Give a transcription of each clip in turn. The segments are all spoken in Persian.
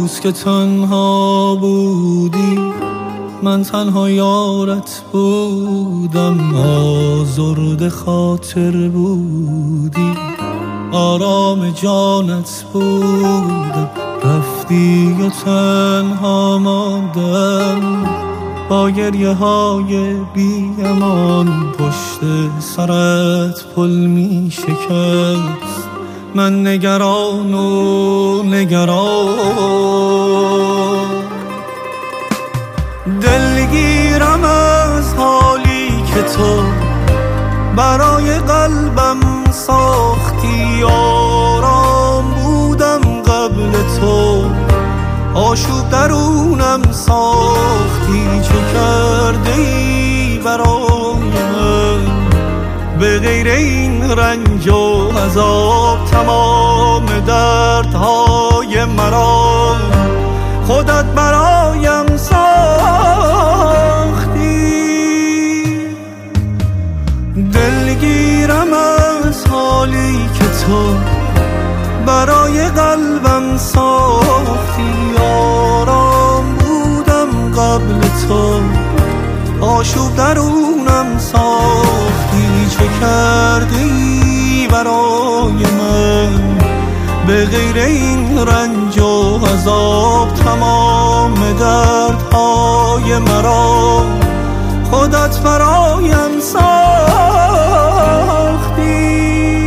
روز که تنها بودی من تنها یارت بودم، آزرده خاطر بودی، آرام جانت بودم، رفتی و تنها ماندم با گریه های بی امان، پشت سرت پل می شکست من نگران و نگران. دلگیرم از حالی که تو برای قلبم ساختی، آرام بودم قبل تو، آشوب درونم ساختی، چه کرده ای برای من به غیر این رنج و عذاب، تمام دردهای مرا خودت برایم ساختی. دلگیرم از حالی که تو برای قلبم ساختی، آرام بودم قبل تو، آشوب درونم ساختی، چه کردی برای من به غیر این رنج و عذاب، تمام دردهای مرا خودت برایم ساختی.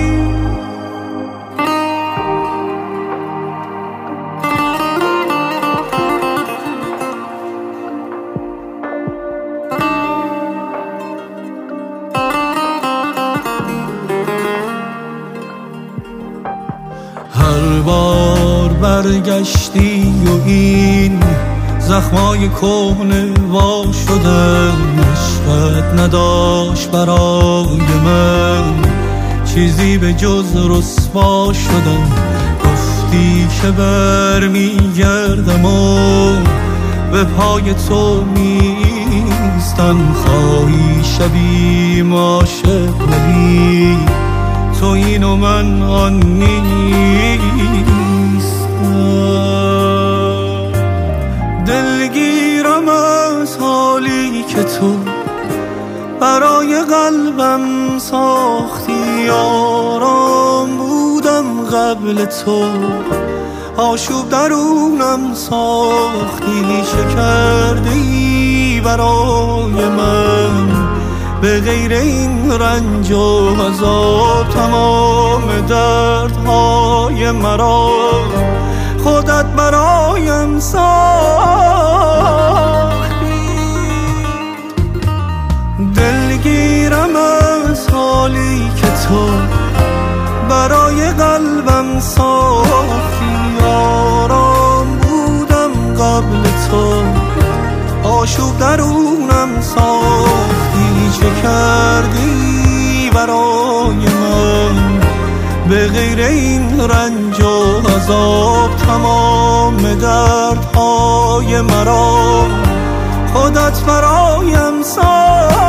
هر بار برگشتی و این زخمای کهنه وا شدن، عشقت نداشت برای من چیزی به جز رسوا شدن. گفتی که برمیگردم و به پای تو میستم، خواهی شبیم عاشق ولی تو این و من آن نیستم. دلگیرم از حالی که تو برای قلبم ساختی، آرام بودم قبل تو، آشوب درونم ساختی، چه کردی برای من به غیر این رنج و عذاب، تمام دردهای مرا خودت برایم ساختی. دلگیرم از حالی که تو برای قلبم ساختی، آرام بودم قبل تو، آشوب درونم ساختی، چه کردی برای من به غیر این رنج و عذاب، تمام دردهای مرا خودت برایم ساختی.